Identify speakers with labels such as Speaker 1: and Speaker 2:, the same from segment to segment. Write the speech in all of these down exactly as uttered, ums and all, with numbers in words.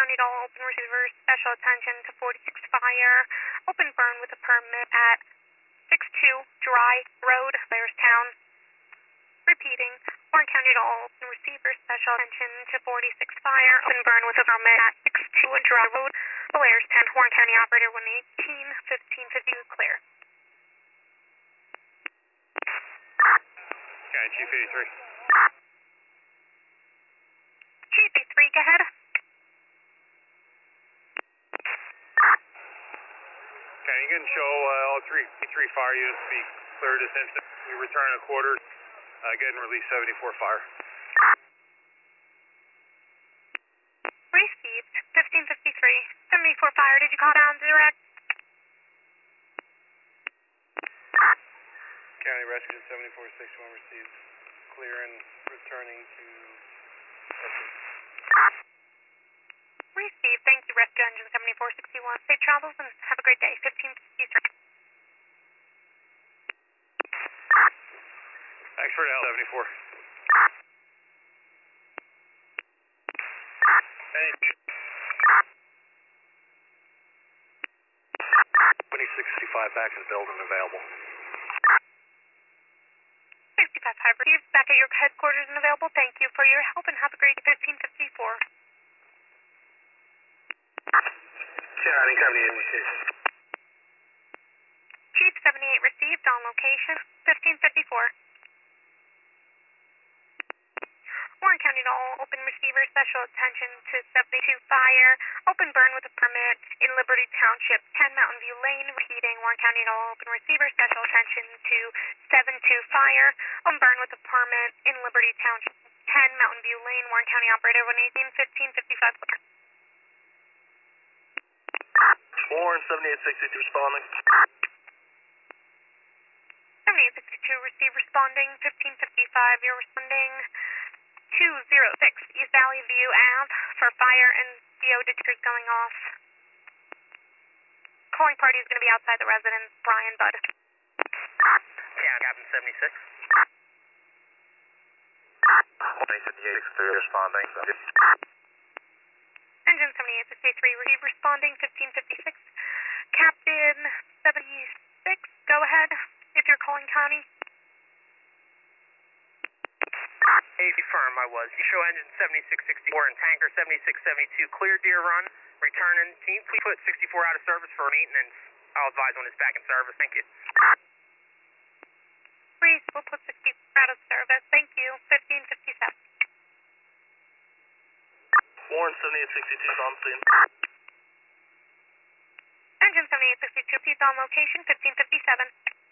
Speaker 1: County to all open receivers, special attention to forty-six fire, open burn with a permit at six two Dry Road, Blairstown. Repeating, Warren County to all open receivers, special attention to forty-six fire, open burn with a permit at six two Dry Road, Blairstown. Warren County operator one eighteen fifteen fifty clear.
Speaker 2: County Chief eighty-three.
Speaker 1: Chief eighty-three, go ahead.
Speaker 2: Okay, you can show uh, all three three fire units to be clear this instant. We return a quarter, uh, get and release seventy-four fire.
Speaker 1: Received, fifteen fifty-three. seventy-four fire, did you call down direct?
Speaker 2: County Rescue seventy-four sixty-one received. Clear and returning to...
Speaker 1: Received, thank you, Rescue Engine seventy-four sixty-one. Safe travels and have a great day, fifteen fifty-three.
Speaker 2: Thanks for the help, seventy-four. twenty-six sixty-five back in the building available.
Speaker 1: sixty-five five received, back at your headquarters and available. Thank you for your help and have a great day, fifteen fifty-four.
Speaker 2: County seventy-eight.
Speaker 1: Chief seventy-eight received, on location, fifteen fifty-four. Warren County to all open receivers, special attention to seventy-two fire, open burn with a permit in Liberty Township, ten Mountain View Lane. Repeating, Warren County to all open receivers, special attention to seventy-two fire, open burn with a permit in Liberty Township, ten Mountain View Lane. Warren County operator one eighteen fifteen fifty-five.
Speaker 2: Warren seventy-eight sixty-two responding.
Speaker 1: seventy-eight sixty-two receive responding, fifteen fifty-five, you're responding two oh six East Valley View Ave for fire and C O detectors going off. Calling party is going to be outside the residence, Brian Budd.
Speaker 2: Yeah, Captain seventy-six. twenty-eight sixty-three responding.
Speaker 1: Engine seventy-eight sixty-three receive responding, fifteen fifty-six. Captain seventy-six, go ahead if you're calling county.
Speaker 3: Hey, firm, I was. You show engine seventy-six sixty-four and tanker seventy-six seventy-two clear Deer Run, returning. Can you please put sixty-four out of service for maintenance? I'll advise when it's back in service. Thank you.
Speaker 1: Please, we'll put sixty-four out of service. Thank you. fifteen fifty-seven.
Speaker 2: Warren seventy-eight sixty-two on scene.
Speaker 1: Engine seventy-eight sixty-two, please on location, fifteen fifty-seven.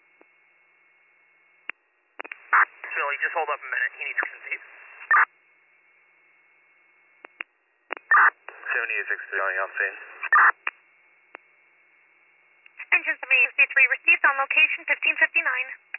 Speaker 3: Philly, just hold up a minute. He needs some seats.
Speaker 2: seventy-eight sixty-three on scene.
Speaker 1: Engine seventy-eight sixty-three received on location, fifteen fifty-nine.